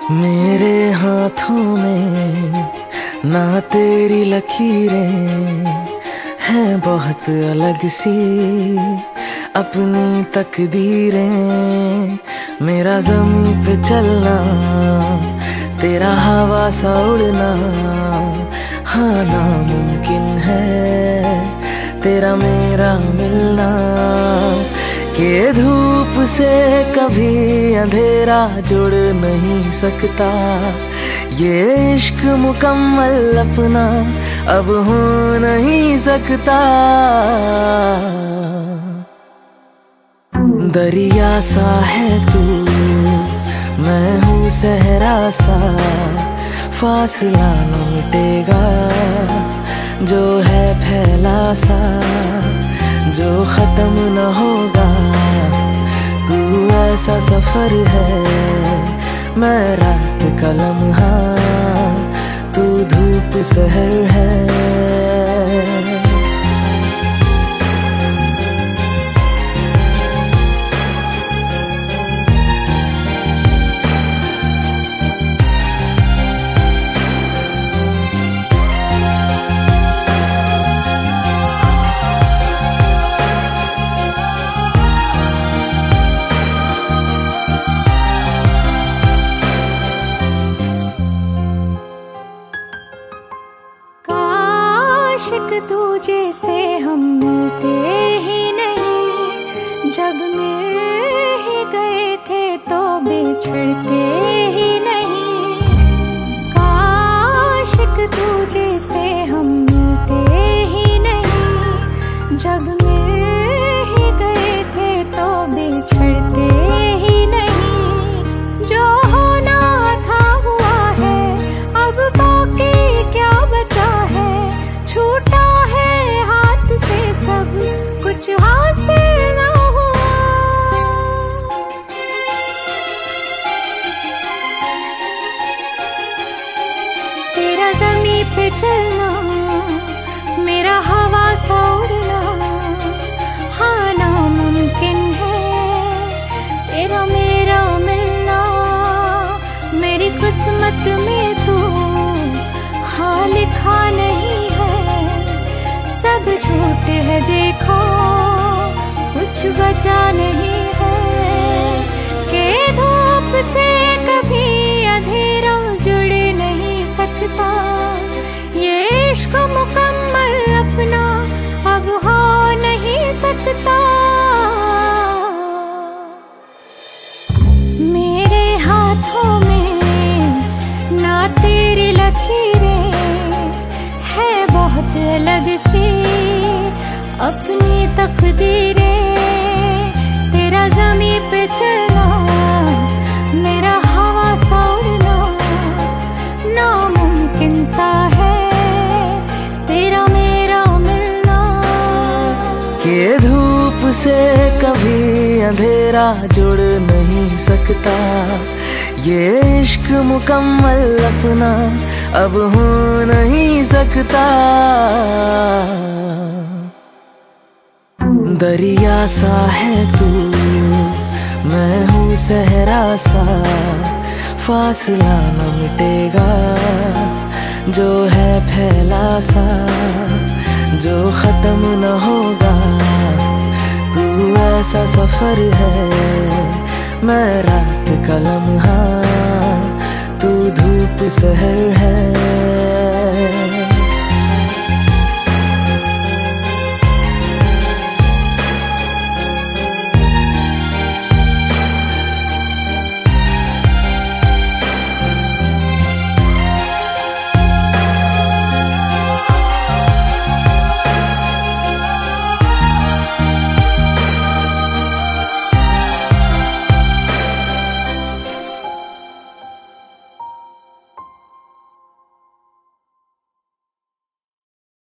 मेरे हाथों में ना तेरी लकीरें हैं, बहुत अलग सी अपनी तकदीरें। मेरा ज़मीं पे चलना, तेरा हवा सा उड़ना, हाँ नामुमकिन है तेरा मेरा मिलना। के धूप से कभी अंधेरा जुड़ नहीं सकता, ये इश्क मुकम्मल अपना अब हो नहीं सकता। दरिया सा है तू, मैं हूँ सहरा सा, फासला न मिटेगा जो है फैला सा, जो खत्म न होगा। तू ऐसा सफर है, मैं रात का लम्हा, तू धूप सहर है। आशिक तुझे से हम मिलते ही नहीं, जब मिल ही गए थे तो बिछड़ते ही नहीं। आशिक तुझे से हम मिलते ही नहीं, जब मिल ही गए थे तो बिछड़ते ही नहीं। जो होना था हुआ है, अब बाकी क्या बचा है। छूटा है हाथ से सब कुछ हासिल न हुआ। तेरा ज़मीं पे चलना, मेरा हवा सा उड़ना, हाँ नामुमकिन है तेरा मेरा मिलना। मेरी किस्मत में तू हाँ लिखा नहीं है, सब झूठ है देखो कुछ बचा नहीं है। के धूप से कभी अंधेरा जुड़ नहीं सकता, ये इश्क मुकम्मल अपना अब हो नहीं सकता। मेरे हाथों में ना तेरी लकीरें है, बहुत अलग सी अपनी तकदीरें। तेरा ज़मीं पे चलना, मेरा हवा सा उड़ना, नामुमकिन सा है तेरा मेरा मिलना। के धूप से कभी अंधेरा जुड़ नहीं सकता, ये इश्क मुकम्मल अपना अब हो नहीं सकता। दरिया सा है तू, मैं हूँ सहरा सा, फासला न मिटेगा जो है फैला सा, जो खत्म न होगा। तू ऐसा सफर है, मैं रात का लम्हा, तू धूप सहर है।